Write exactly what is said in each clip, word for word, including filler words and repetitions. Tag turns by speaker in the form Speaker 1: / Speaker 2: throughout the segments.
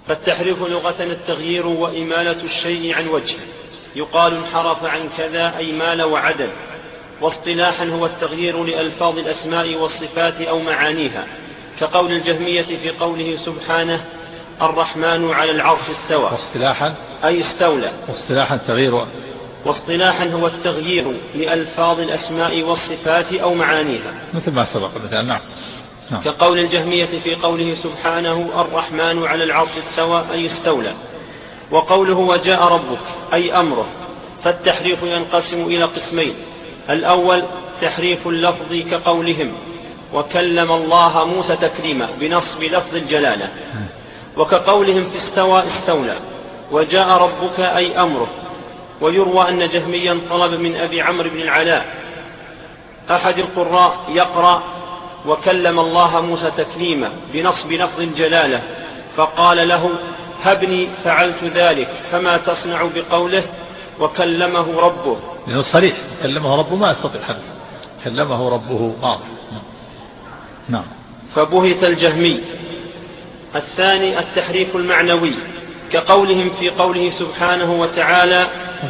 Speaker 1: فالتحريف لغة التغيير وإمالة الشيء عن وجهه، يقال انحرف عن كذا أي مال وعدل. واصطلاحا هو التغيير لألفاظ الأسماء والصفات أو معانيها، كقول الجهمية في قوله سبحانه الرحمن على العرش استوى.
Speaker 2: واصطلاحا
Speaker 1: أي استولى.
Speaker 2: واصطلاحا تغيير
Speaker 1: واصطلاحا هو التغيير لألفاظ الأسماء والصفات أو معانيها،
Speaker 2: مثل ما سبق مثلا. نعم.
Speaker 1: نعم. كقول الجهمية في قوله سبحانه الرحمن على العرش استوى أي استولى. وقوله وجاء ربك أي أمره. فالتحريف ينقسم إلى قسمين: الأول تحريف اللفظ كقولهم وكلم الله موسى تكليما بنصب لفظ الجلالة، وكقولهم في استوى استولى. وجاء ربك أي أمره. ويروى أن جهميا طلب من أبي عمرو بن العلاء أحد القراء يقرأ وكلم الله موسى تكليما بنصب لفظ الجلالة، فقال له هبني فعلت ذلك، فما تصنع بقوله وكلمه ربه؟
Speaker 2: لأنه صريح، كلمه ربه ما يستطيع حد، كلمه ربه واضح. نعم.
Speaker 1: فبهت الجهمي. الثاني التحريف المعنوي كقولهم في قوله سبحانه وتعالى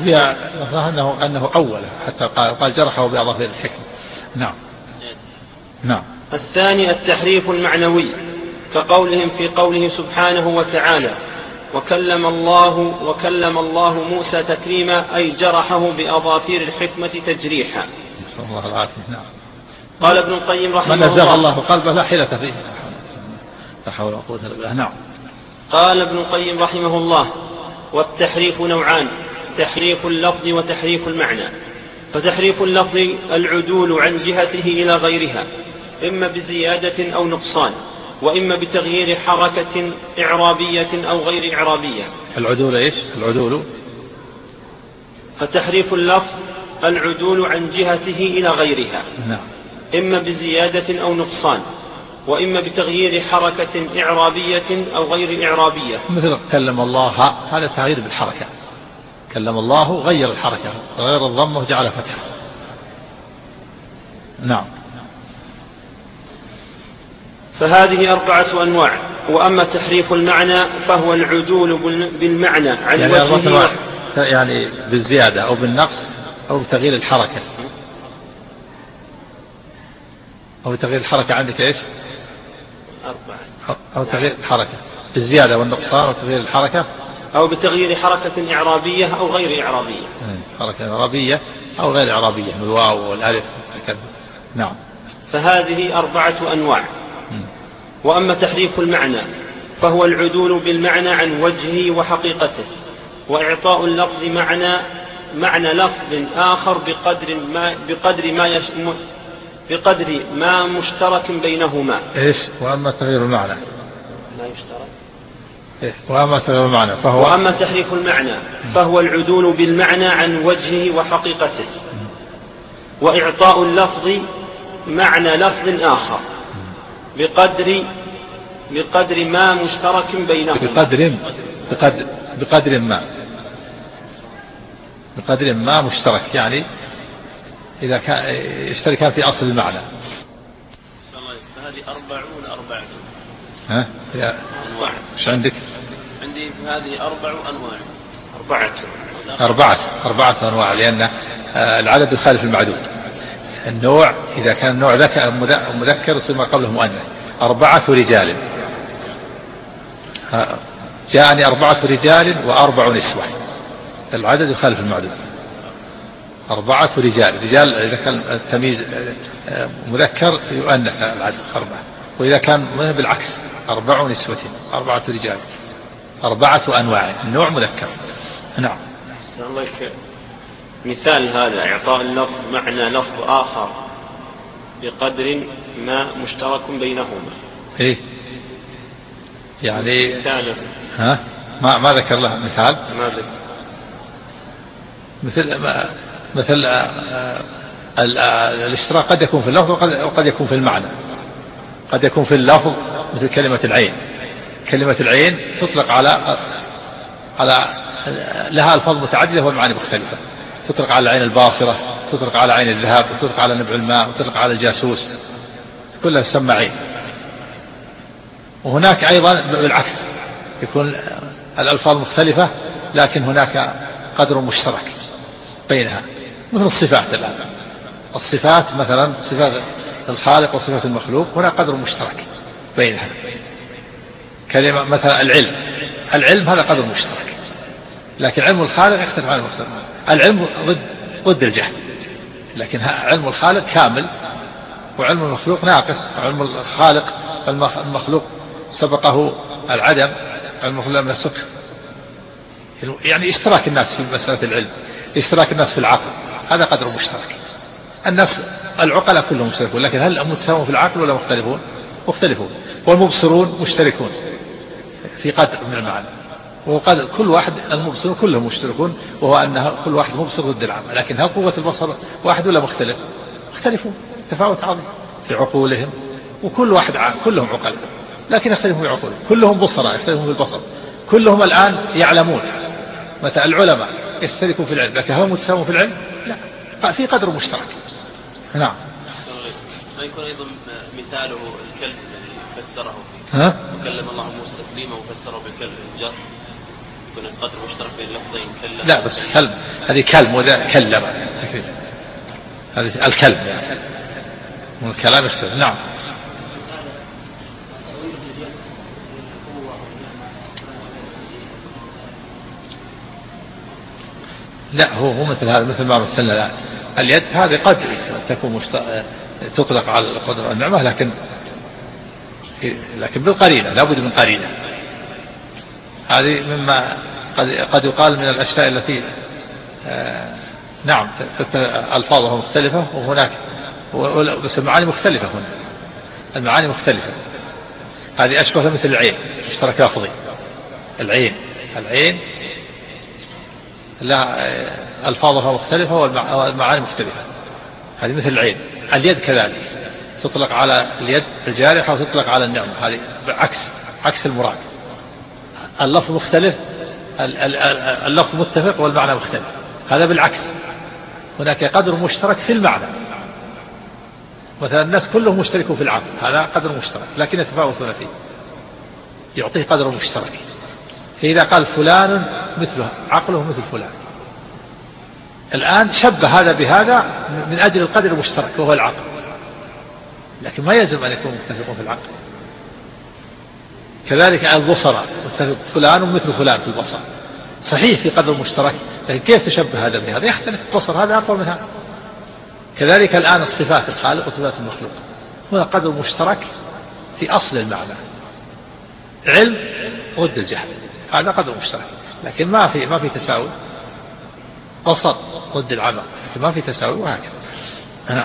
Speaker 2: أنه, أنه أول حتى قال جرحه بأظافر الحكم. نعم. نعم.
Speaker 1: الثاني التحريف المعنوي كقولهم في قوله سبحانه وتعالى وكلم الله وكلم الله موسى تكليما أي جرحه بأظافير الحكمة تجريحا.
Speaker 2: نسأل الله العافية. نعم.
Speaker 1: قال ابن القيم رحمه
Speaker 2: من
Speaker 1: الله:
Speaker 2: نزغ الله قلبه لا حيلة فيه. لا حول ولا قوة إلا بالله. نعم.
Speaker 1: قال ابن القيم رحمه الله: والتحريف نوعان: تحريف اللفظ وتحريف المعنى. فتحريف اللفظ العدول عن جهته إلى غيرها، إما بزيادة أو نقصان، وإما بتغيير حركة إعرابية أو غير إعرابية.
Speaker 2: العدول إيش؟ العدول
Speaker 1: فتحريف اللفظ العدول عن جهته إلى غيرها،
Speaker 2: نعم،
Speaker 1: إما بزيادة أو نقصان، وإما بتغيير حركة إعرابية أو غير إعرابية.
Speaker 2: مثل كلم الله، هذا تغيير بالحركة. كلم الله غير الحركة، غير الضمة وجعل فتحة. نعم.
Speaker 1: فهذه أربعة أنواع. وأما تحريف المعنى فهو العدول بالمعنى عن
Speaker 2: يعني
Speaker 1: وجهه،
Speaker 2: يعني بالزيادة أو بالنقص أو بتغيير الحركة. أو تغيير الحركة عندك إيش؟
Speaker 1: أربعة.
Speaker 2: أو تغيير الحركة بالزيادة والنقصان أو تغيير الحركة،
Speaker 1: أو بتغيير حركة إعرابية أو غير إعرابية.
Speaker 2: حركة إعرابية أو غير إعرابية، الواو والألف كذا. نعم.
Speaker 1: فهذه أربعة أنواع. وأما تحريف المعنى فهو العدول بالمعنى عن وجهه وحقيقته، وإعطاء اللفظ معنى معنى لفظ آخر بقدر ما بقدر ما يش بقدر ما مشترك بينهما.
Speaker 2: إيش؟ وأما تغيير المعنى
Speaker 1: ما يشترك.
Speaker 2: إيه؟ وأما تغيير المعنى فهو
Speaker 1: وأما تحريف المعنى فهو العدول بالمعنى عن وجهه وحقيقته، وإعطاء اللفظ معنى لفظ آخر بقدر بقدر ما مشترك بينهما.
Speaker 2: بقدر بقدر بقدر ما بقدر ما مشترك، يعني إذا كان يشتركان في أصل المعنى.
Speaker 1: فهذه أربعون أربعة.
Speaker 2: ها؟ يا
Speaker 1: أنواع.
Speaker 2: إيش عندك؟
Speaker 1: عندي هذه أربع أنواع. أربعة.
Speaker 2: أربعة أربعة أنواع، لأن العدد يخالف المعدود. النوع إذا كان النوع ذكر مذكر يصير ما قبله مؤنث. أربعة رجال، جاءني أربعة رجال وأربع نسوة، العدد يخالف المعدود. أربعة رجال، رجال إذا كان التمييز مذكر يؤنث العدد أربعة، وإذا كان بالعكس أربع نسوة أربعة رجال. أربعة أنواع، النوع مذكر. نعم.
Speaker 1: مثال هذا إعطاء اللفظ معنى لفظ آخر بقدر ما مشترك بينهما.
Speaker 2: إيه يعني
Speaker 1: مثال.
Speaker 2: ها ما ما ذكر له مثال.
Speaker 1: ما ذكر.
Speaker 2: مثل ما مثل الاشتراك قد يكون في اللفظ وقد يكون في المعنى. قد يكون في اللفظ مثل كلمة العين. كلمة العين تطلق على على لها ألفاظ متعددة والمعاني مختلفة. تطلق على العين الباصرة، تطلق على عين الذهب، وتطلق على نبع الماء، وتطلق على الجاسوس، كلها تسمى عين. وهناك أيضا بالعكس يكون الألفاظ مختلفة لكن هناك قدر مشترك بينها، مثل الصفات الآن. الصفات مثلا صفات الخالق وصفات المخلوق هناك قدر مشترك بينها. كلمة مثلا العلم، العلم هذا قدر مشترك، لكن علم الخالق يختلف عن المخلوق. العلم ضد ضد الجهل، لكن علم الخالق كامل وعلم المخلوق ناقص. علم الخالق المخلوق سبقه العدم، علم المخلوق لم يسبق. يعني اشتراك الناس في مسألة العلم، اشتراك الناس في العقل، هذا قدر مشترك. الناس العقلاء كلهم مشتركون، لكن هل متساوون في العقل ولا مختلفون؟ مختلفون. والمبصرون مشتركون في قدر من المعنى، وقد كل واحد المبصرون كلهم مشتركون، وهو أن كل واحد مبصر ضد العمى. لكن هل قوة البصر واحد ولا مختلف؟ مختلفون تفاوت عظيم في عقولهم، وكل واحد عام كلهم عقل لكن يختلفون في عقولهم. كلهم بصراء يختلفون في البصر، كلهم الآن يعلمون. مثلا العلماء يشتركوا في العلم، لكن هم متساوون في العلم؟ لا، في قدر مشترك. نعم.
Speaker 3: ما يكون أيضا مثاله الكلب الذي فسره
Speaker 2: ها؟
Speaker 3: وكلم الله موسى تكليما وفسره بالكلب الجر، يكون القدر مشترك بين اللفظين كلم.
Speaker 2: لا بس كلب، هذه كلب وذا كلم، هذه الكلب يعني والكلام يختلف. نعم. لا هو هو مثل هذا، مثل ما مثلنا الآن. اليد هذه قد تكون مشت... تطلق على القدرة والنعمة، لكن لكن بالقرينة، لابد من قرينة. هذه مما قد قد يقال من الأشياء التي آه نعم ألفاظها مختلفة، وهناك بس المعاني مختلفة. هنا المعاني مختلفة. هذه أشبه مثل العين، اشتراك لفظي. العين العين لا ألفاظها مختلفة والمعاني مختلفة. هذه مثل العين. اليد كذلك تطلق على اليد الجارحة وتطلق على النعمة، هذه عكس عكس المراد. اللفظ مختلف، اللفظ متفق والمعنى مختلف. هذا بالعكس، هناك قدر مشترك في المعنى. مثلا الناس كلهم مشتركوا في العقل، هذا قدر مشترك لكن يتفاوتون فيه، يعطيه قدر مشترك. فإذا قال فلان مثله عقله مثل فلان، الآن شبه هذا بهذا من أجل القدر المشترك وهو العقل، لكن ما يلزم أن يكونوا متفقون في العقل. كذلك البصر، فلان مثل فلان في البصر، صحيح في قدر مشترك، لكن كيف تشبه هذا بهذا؟ يختلف. البصر هذا أقوى من هذا. كذلك الآن الصفات الخالق وصفات المخلوق، هنا قدر مشترك في أصل المعنى. علم ضد الجهل، هذا قدر مشترك، لكن ما في ما في تساوي. بصر ضد العمى، لكن ما في تساوي، وهكذا. نعم.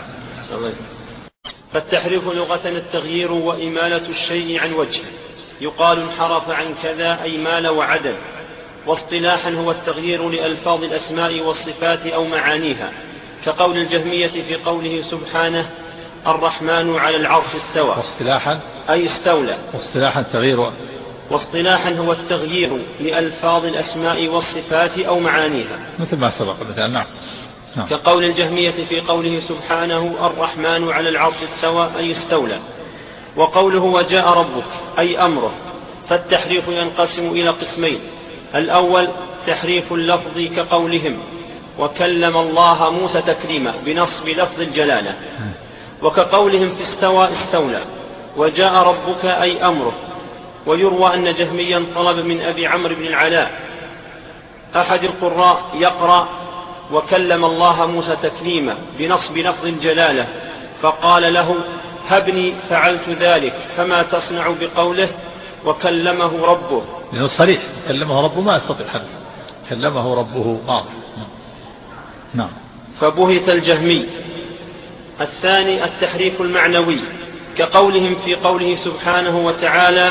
Speaker 1: فالتحريف لغة التغيير وإمالة الشيء عن وجهه، يقال انحرف عن كذا أي مال وعدل. واصطلاحا هو التغيير لألفاظ الأسماء والصفات أو معانيها، كقول الجهمية في قوله سبحانه الرحمن على العرش استوى.
Speaker 2: واصطلاحا
Speaker 1: أي استولى.
Speaker 2: واصطلاحا تغيير
Speaker 1: واصطلاحا هو التغيير لألفاظ الأسماء والصفات أو معانيها،
Speaker 2: مثل ما سبق مثلا. نعم. نعم.
Speaker 1: كقول الجهمية في قوله سبحانه الرحمن على العرش استوى أي استولى. وقوله وجاء ربك أي أمره. فالتحريف ينقسم إلى قسمين: الأول تحريف اللفظ كقولهم وكلم الله موسى تكليما بنصب لفظ الجلالة، وكقولهم في استوى استولى. وجاء ربك أي أمره. ويروى أن جهميا طلب من أبي عمرو بن العلاء أحد القراء يقرأ وكلم الله موسى تكليما بنصب لفظ الجلالة، فقال له هبني فعلت ذلك، فما تصنع بقوله وكلمه ربه؟
Speaker 2: لأنه صريح، كلمه ربه ما يستطيع حد، كلمه ربه واضح. نعم.
Speaker 1: فبهت الجهمي. الثاني التحريف المعنوي، كقولهم في قوله سبحانه وتعالى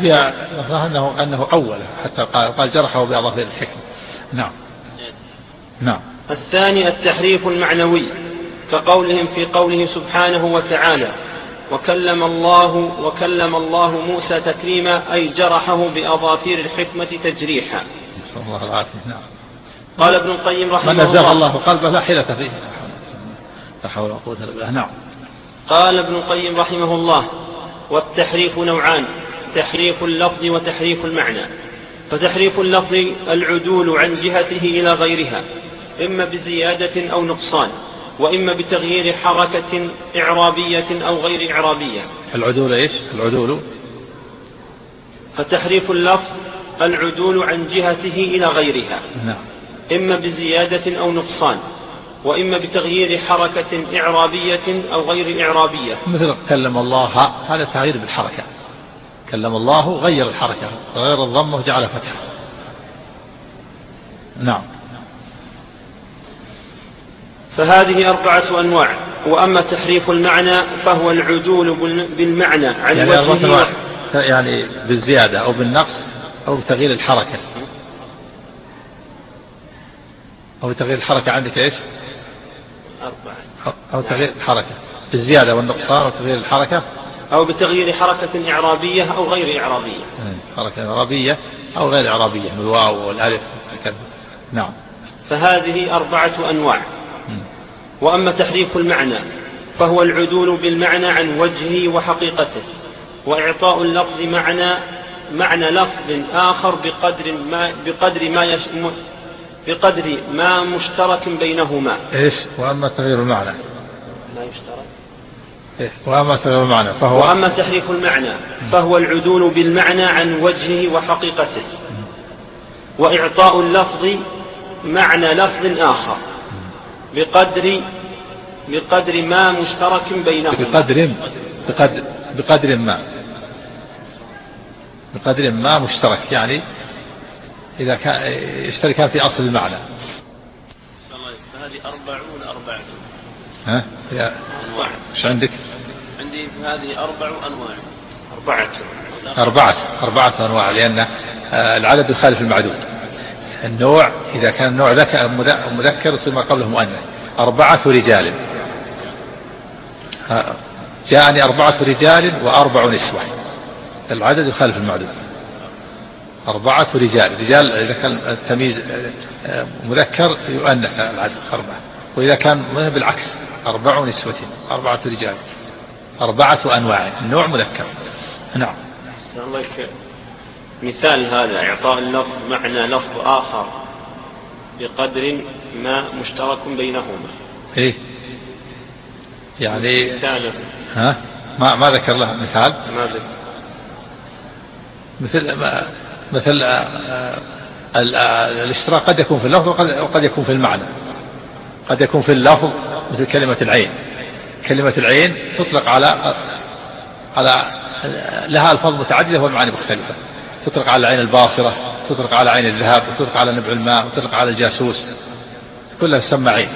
Speaker 2: أنه أنه أول حتى قال, قال جرحه بأظافر الحكم. نعم. نعم.
Speaker 1: الثاني التحريف المعنوي، كقولهم في قوله سبحانه وتعالى وكلم الله وكلم الله موسى تكليما أي جرحه بأظافير الحكمة تجريحا.
Speaker 2: نسأل الله العافية. نعم.
Speaker 1: قال ابن القيم رحمه
Speaker 2: من
Speaker 1: الله:
Speaker 2: نزغ الله قلبه لا حيلة فيه. لا حول ولا قوة إلا بالله. نعم.
Speaker 1: قال ابن القيم رحمه الله: والتحريف نوعان: تحريف اللفظ وتحريف المعنى. فتحريف اللفظ العدول عن جهته إلى غيرها، إما بزيادة أو نقصان، وإما بتغيير حركة إعرابية أو غير إعرابية.
Speaker 2: العدول إيش؟ العدول
Speaker 1: فتحريف اللفظ العدول عن جهته إلى غيرها،
Speaker 2: نعم.
Speaker 1: إما بزيادة أو نقصان، وإما بتغيير حركة إعرابية أو غير إعرابية.
Speaker 2: مثل كلم الله، هذا تغيير بالحركة. كلم الله غير الحركة، غير الضمة وجعل فتحة. نعم.
Speaker 1: فهذه أربعة أنواع. وأما تحريف المعنى فهو العدول بالمعنى عن
Speaker 2: يعني
Speaker 1: وجهه،
Speaker 2: يعني بالزيادة أو بالنقص أو بتغيير الحركة. أو تغيير الحركة عندك إيش؟
Speaker 1: أربعة.
Speaker 2: أو تغيير الحركة بالزيادة والنقصان أو تغيير الحركة،
Speaker 1: أو بتغيير حركة إعرابية أو غير إعرابية.
Speaker 2: حركة إعرابية أو غير إعرابية، من الواو والألف كذا. نعم.
Speaker 1: فهذه أربعة أنواع. م. وأما تحريف المعنى فهو العدول بالمعنى عن وجهه وحقيقته، وإعطاء اللفظ معنى معنى لفظ آخر بقدر ما بقدر ما يش بقدر ما مشترك بينهما.
Speaker 2: إيش؟ وأما تغيير المعنى
Speaker 1: ما يشترك.
Speaker 2: إيه؟ وأما تغيير المعنى فهو
Speaker 1: وأما تحريف المعنى فهو العدول بالمعنى عن وجهه وحقيقته، وإعطاء اللفظ معنى لفظ آخر بقدر بقدر ما مشترك بينهما.
Speaker 2: بقدر بقدر بقدر ما بقدر ما مشترك، يعني إذا كان يشتركان في أصل المعنى.
Speaker 3: فهذه أربعون أربعة.
Speaker 2: ها؟ يا
Speaker 3: أنواع.
Speaker 2: إيش عندك؟
Speaker 3: عندي هذه أربع أنواع.
Speaker 1: أربعة.
Speaker 2: أربعة أربعة أنواع، لأن العدد يخالف المعدود. النوع إذا كان النوع ذكر مذكر يصير ما قبله مؤنث. أربعة رجال، جاءني أربعة رجال وأربع نسوة، العدد يخالف المعدود. أربعة رجال، رجال إذا كان التمييز مذكر يؤنث العدد أربعة، وإذا كان بالعكس أربع نسوة أربعة رجال. أربعة أنواع، النوع مذكر. نعم.
Speaker 1: مثال هذا إعطاء اللفظ معنى لفظ آخر بقدر ما مشترك بينهما.
Speaker 2: إيه يعني
Speaker 1: مثال.
Speaker 2: ها ما ما ذكر له مثال.
Speaker 1: ما ذكر.
Speaker 2: مثل ما مثل الاشتراك قد يكون في اللفظ وقد يكون في المعنى. قد يكون في اللفظ مثل كلمة العين. كلمة العين تطلق على على لها ألفاظ متعددة والمعاني مختلفة. تطلق على العين الباصرة، تطلق على عين الذهب، وتطلق على نبع الماء، وتطلق على الجاسوس، كلها تسمى عين.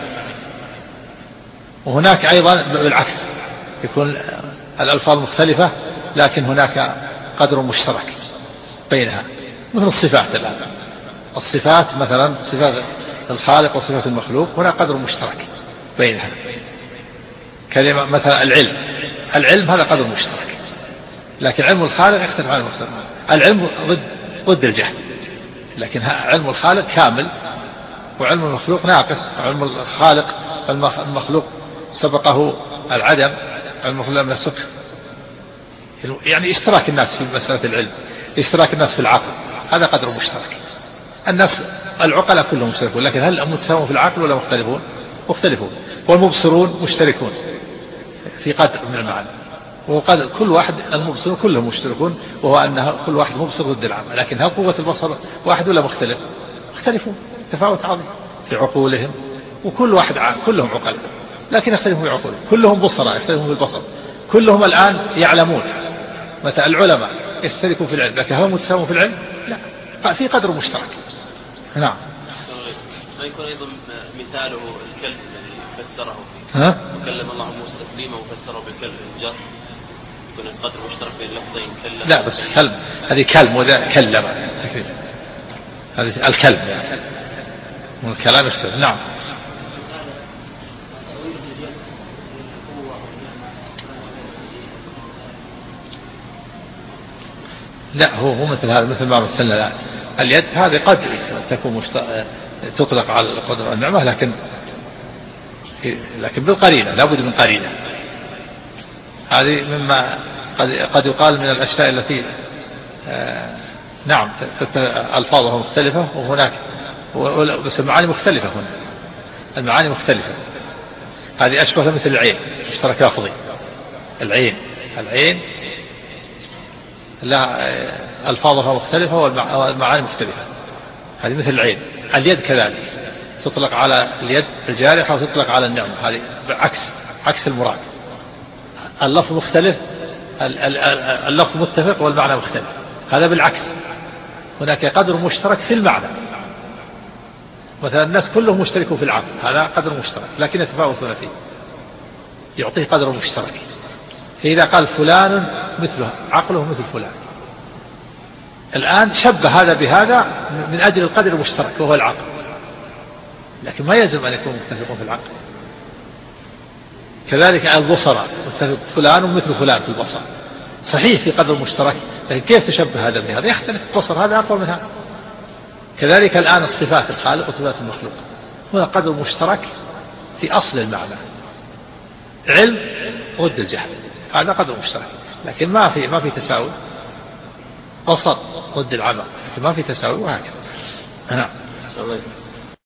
Speaker 2: وهناك أيضا بالعكس يكون الألفاظ مختلفة لكن هناك قدر مشترك بينها، مثل الصفات الآن. الصفات مثلا صفات الخالق وصفات المخلوق هناك قدر مشترك بينها. كلمة مثلا العلم، العلم هذا قدر مشترك، لكن علم الخالق يختلف عن المخلوق. العلم ضد ضد الجهل، لكن علم الخالق كامل وعلم المخلوق ناقص. علم الخالق المخلوق سبقه العدم، علم المخلوق لم يسبق. يعني اشتراك الناس في مسألة العلم، اشتراك الناس في العقل، هذا قدر مشترك. الناس العقلاء كلهم مشتركون، لكن هل متساوون في العقل ولا مختلفون؟ مختلفون. والمبصرون مشتركون في قدر من المعنى، وقد كل واحد المبصرون كلهم مشتركون، وهو أن كل واحد مبصر ضد العمى. لكن هل قوة البصر واحد ولا مختلف؟ مختلفون تفاوت عظيم في عقولهم، وكل واحد عام كلهم عقل لكن يختلفون في عقولهم. كلهم بصراء يختلفون في البصر. كلهم الآن يعلمون، مثلا العلماء يشتركون في العلم، لكن هل متساوون في العلم؟ لا، في قدر مشترك. نعم.
Speaker 3: ما يكون أيضا مثاله الكلب الذي فسره فيه.
Speaker 2: ها؟
Speaker 3: وكلم الله موسى تكليما وفسره بالكلب الجر، يكون القدر مشترك بين اللفظين. كلم.
Speaker 2: لا بس كلب، هذه كلب وذا كلم، هذه الكلب يعني من الكلام يختلف. نعم. لا هو هو مثل هذا، مثل ما مثلنا الآن. اليد هذه قد تكون مشت... تطلق على القدرة والنعمة، لكن لكن بالقرينة، لابد من قرينة. هذه مما قد قد يقال من الأشياء التي نعم ألفاظها مختلفة وهناك بس المعاني مختلفة هنا، المعاني مختلفة. هذه أشبه مثل العين، اشتراك لفظي. العين العين لا ألفاظها مختلفة والمعاني مختلفة، هذه مثل العين. اليد كذلك تطلق على اليد الجارحة وتطلق على النعمة، هذه عكس عكس المراد. اللفظ مختلف، اللفظ متفق والمعنى مختلف، هذا بالعكس. هناك قدر مشترك في المعنى، مثلا الناس كلهم مشتركون في العقل، هذا قدر مشترك لكن يتفاوتون فيه، يعطيه قدر مشترك. فإذا قال فلان مثله عقله مثل فلان، الآن شبه هذا بهذا من أجل القدر المشترك وهو العقل، لكن ما يلزم أن يكون متفقون في العقل. كذلك البصر متفق فلان مثل فلان في البصر، صحيح في قدر مشترك، لكن كيف تشبه هذا بهذا؟ يختلف. البصر هذا أقوى من هذا. كذلك الآن الصفات الخالق وصفات المخلوق، هنا قدر مشترك في أصل المعنى. علم ضد الجهل، هذا قدر مشترك، لكن ما في ما في تساوي. بصر ضد العمى، لكن ما في تساوي، وهكذا. نعم.